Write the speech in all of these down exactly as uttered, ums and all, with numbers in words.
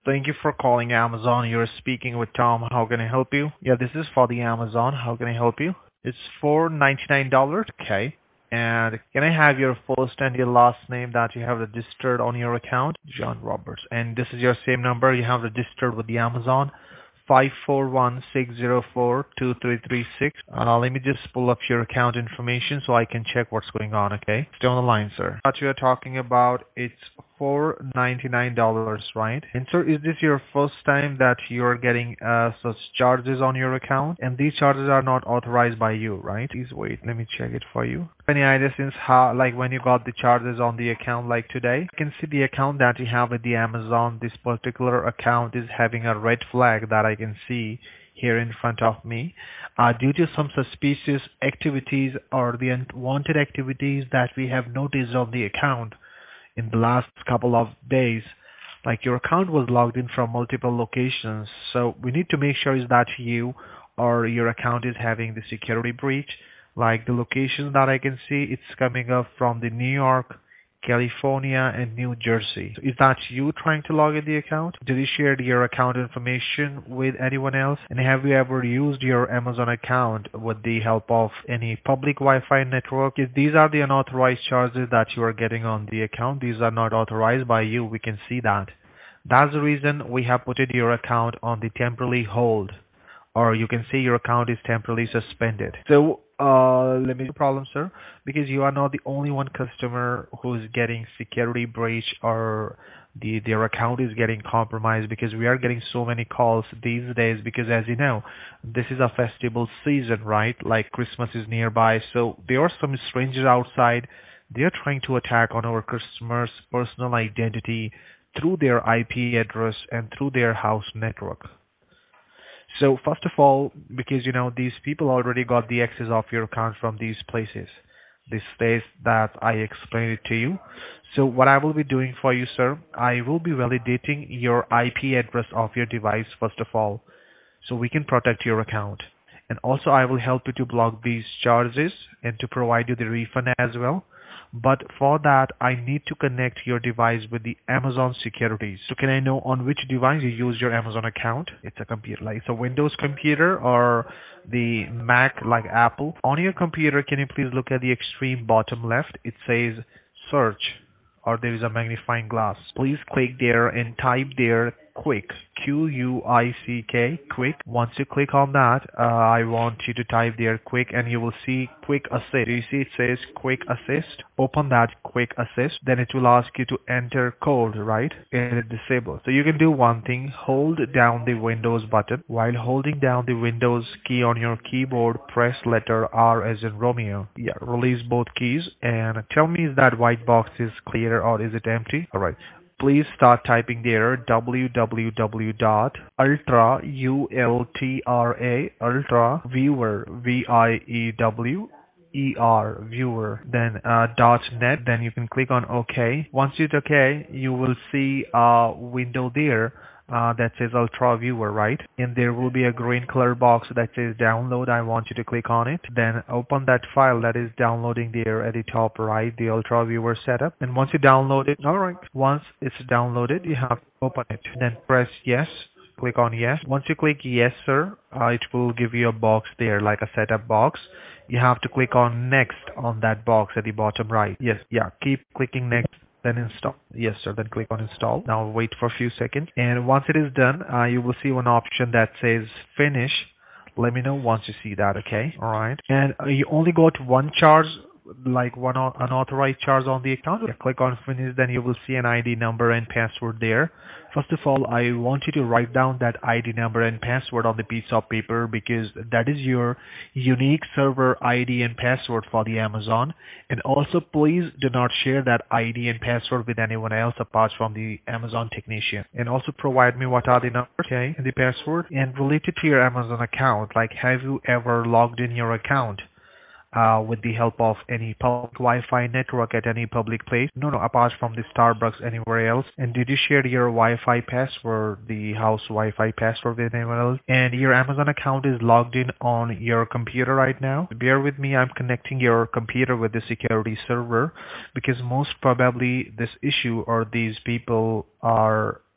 Thank you for calling Amazon. You're speaking with Tom. How can I help you? Yeah, this is for the Amazon. How can I help you? It's for ninety-nine dollars. Okay. And can I have your first and your last name that you have registered on your account? John Roberts. And this is your same number you have registered with the Amazon? five four one six zero four two three three six. Uh, let me just pull up your account information so I can check what's going on, okay? Stay on the line, sir. What you're talking about, it's for ninety-nine dollars, right? And sir, is this your first time that you're getting uh, such charges on your account? And these charges are not authorized by you, right? Please wait, let me check it for you. Any idea since how, like when you got the charges on the account like today? I can see the account that you have with the Amazon. This particular account is having a red flag that I can see here in front of me. Uh, due to some suspicious activities or the unwanted activities that we have noticed on the account in the last couple of days, like your account was logged in from multiple locations. So we need to make sure is that you or your account is having the security breach. Like the locations that I can see, it's coming up from the New York, California, and New Jersey. So is that you trying to log in the account? Did you share your account information with anyone else? And have you ever used your Amazon account with the help of any public Wi-Fi network? If these are the unauthorized charges that you are getting on the account, these are not authorized by you. We can see that. That's the reason we have put your account on the temporary hold, or you can say your account is temporarily suspended. So uh, let me no problem, sir, because you are not the only one customer who is getting security breach or the their account is getting compromised, because we are getting so many calls these days, because as you know, this is a festival season, right? Like Christmas is nearby, so there are some strangers outside. They are trying to attack on our customers' personal identity through their I P address and through their house network. So first of all, because you know these people already got the access of your account from these places, this place that I explained it to you. So what I will be doing for you, sir, I will be validating your I P address of your device first of all, so we can protect your account. And also I will help you to block these charges and to provide you the refund as well. But for that, I need to connect your device with the Amazon securities. So can I know on which device you use your Amazon account? It's a computer, like it's a Windows computer or the Mac like Apple. On your computer, can you please look at the extreme bottom left? It says search, or there is a magnifying glass. Please click there and type there quick, Q U I C K, quick. Once you click on that, uh, I want you to type there quick, and you will see quick assist. Do you see it says quick assist? Open that quick assist, then it will ask you to enter code, right? And it disables. So you can do one thing, hold down the Windows button. While holding down the Windows key on your keyboard, press letter R as in Romeo. Yeah, release both keys and tell me if that white box is clear or is it empty. Alright. Please start typing there w w w dot ultra u l t r a ultra viewer v i e w E R viewer, then uh, dot net. Then you can click on OK. Once you hit OK, you will see a window there uh, that says Ultra Viewer, right? And there will be a green color box that says download. I want you to click on it. Then open that file that is downloading there at the top right, the Ultra Viewer setup. And once you download it, all right. Once it's downloaded, you have to open it. Then press yes. Click on yes. Once you click yes, sir, uh, it will give you a box there, like a setup box. You have to click on next on that box at the bottom right. Yes, yeah, keep clicking next, then install. Yes, sir, then click on install. Now wait for a few seconds. And once it is done, uh, you will see one option that says finish. Let me know once you see that, okay? All right. And uh, you only got one charge, like one un- unauthorized charge on the account. Yeah, click on finish, then you will see an I D number and password there. First of all, I want you to write down that I D number and password on the piece of paper, because that is your unique server I D and password for the Amazon. And also, please do not share that I D and password with anyone else apart from the Amazon technician. And also provide me what are the numbers, okay, and the password. And related to your Amazon account, like have you ever logged in your account uh, with the help of any public Wi-Fi network at any public place? No, no, apart from the Starbucks, anywhere else. And did you share your Wi-Fi password, the house Wi-Fi password with anyone else? And your Amazon account is logged in on your computer right now. Bear with me, I'm connecting your computer with the security server, because most probably this issue or these people are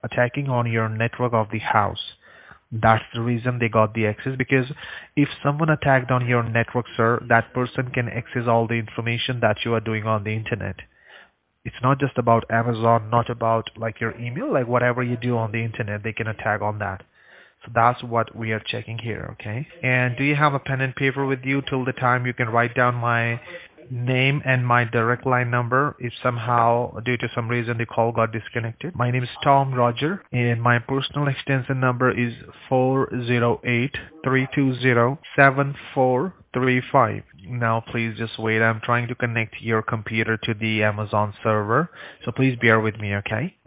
attacking on your network of the house. That's the reason they got the access, because if someone attacked on your network, sir, that person can access all the information that you are doing on the internet. It's not just about Amazon, not about like your email, like whatever you do on the internet, they can attack on that. So that's what we are checking here, okay? And do you have a pen and paper with you till the time you can write down my name and my direct line number if somehow due to some reason the call got disconnected? My name is Tom Roger and my personal extension number is four zero eight, three two zero, seven four three five. Now please just wait. I'm trying to connect your computer to the Amazon server. So please bear with me, okay?